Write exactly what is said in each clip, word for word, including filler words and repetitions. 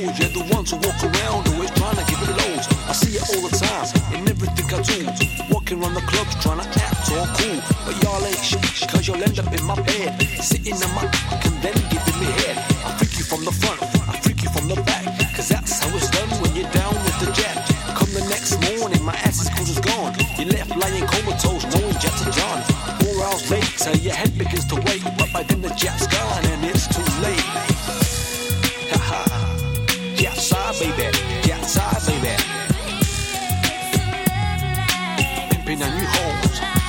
hoes, yeah, the ones who walk around always trying to give it loads. I see it all the time in everything I do. Walking around the clubs trying to act all cool, but y'all ain't shit, cause you'll end up in my bed, sitting in my and then giving me head. I freak you from the front, I freak you from the back, cause that's how it's done when you're down with the jack. Come the next morning, my ass is cold as gone. You left lying comatose, knowing Jets are done. Four hours later, your head begins to wait, but by then the Jet's gone and it's too late. Haha, Jet's side, baby, Jet's side, baby. Pimping a new hoes.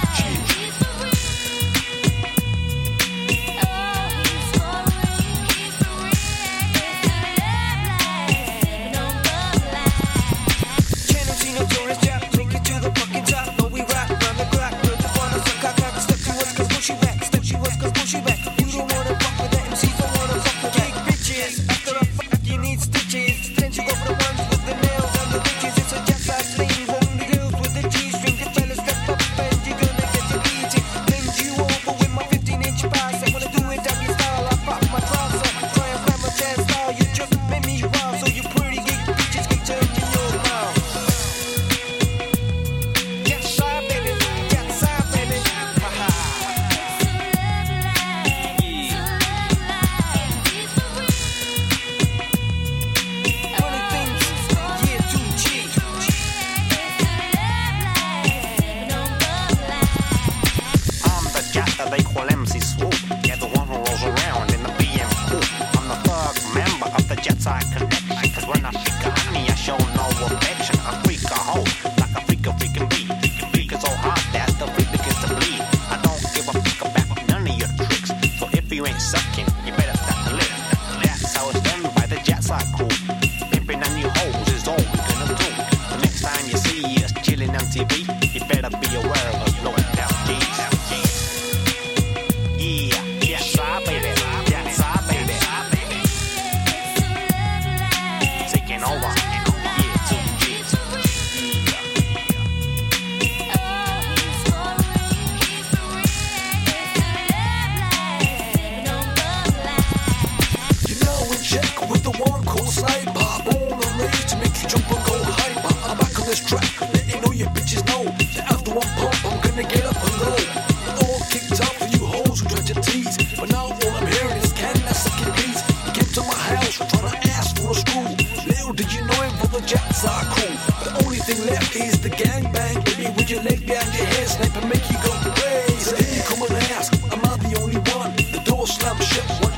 Jets are cool. The only thing left is the gangbang. Baby, with your leg behind your head, snipe and make you go crazy. So then you come and ask, am I the only one? The door slams shut. What